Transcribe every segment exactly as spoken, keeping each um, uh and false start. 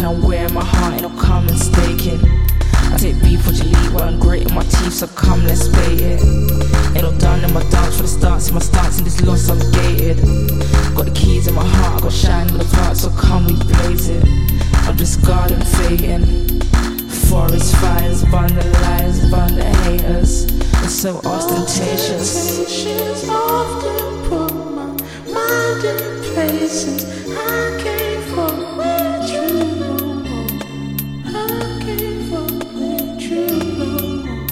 talking, I'm wearing my heart and I'm coming staking. I take beef what you leave while I'm gritting my teeth, so come let's bait it. Ain't no done in my dance for the starts, in my stance in this loss I'm gated. Got the keys in my heart, I got shine in the park, so come we blaze it. I'm just garden fading. Forest fires, burn the lies, burn the haters. It's so ostentatious. Ostentatious often put my mind in places I can't fuck with you no more. I can't fuck with you no more.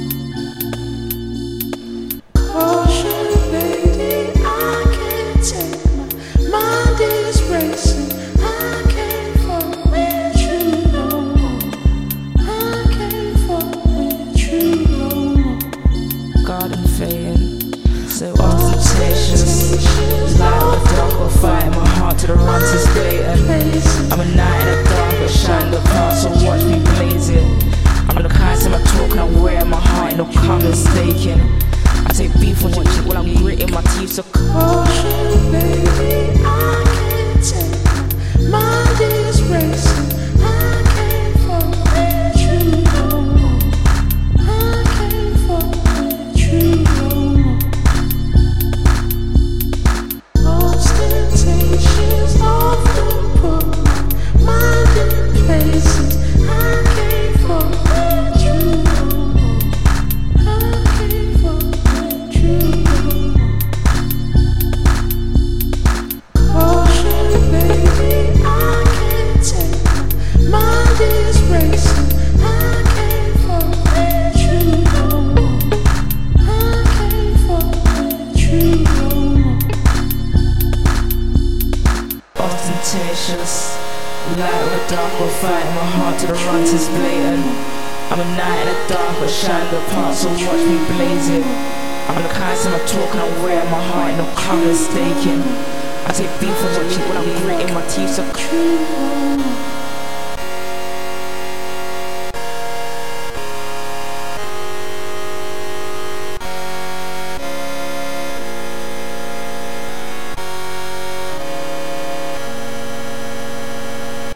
Caution, baby, I can't take my mind is racing. I can't fuck with you no more. I can't fuck with you no more. Garden fading, so ostentatious. Light or dark or fight, my heart to the run is blatant. I'm a night in the dark, but shine the path, so watch me blaze it. I'm the kind of my talk and I wear my heart and no coming staking. I take beef when you while I'm gritting my teeth, so caution, baby, I can't take my mind is racing. I can't fuck with you no more. I can't fuck with you no more. Ostentatious often put my mind in places I can't fuck with you no more. I can't fuck with you no more. Caution, baby, I can't take my mind is racing. I can't fuck with you no more. I can't fuck with you no more. ostentatious. Light or dark or fight, my heart to the run is blatant. I'm a night in the dark, but shine the path, so watch me blaze it. I'm the kind of my talk and I wear my heart and no coming staking. I take beef when I'm gritting my teeth, so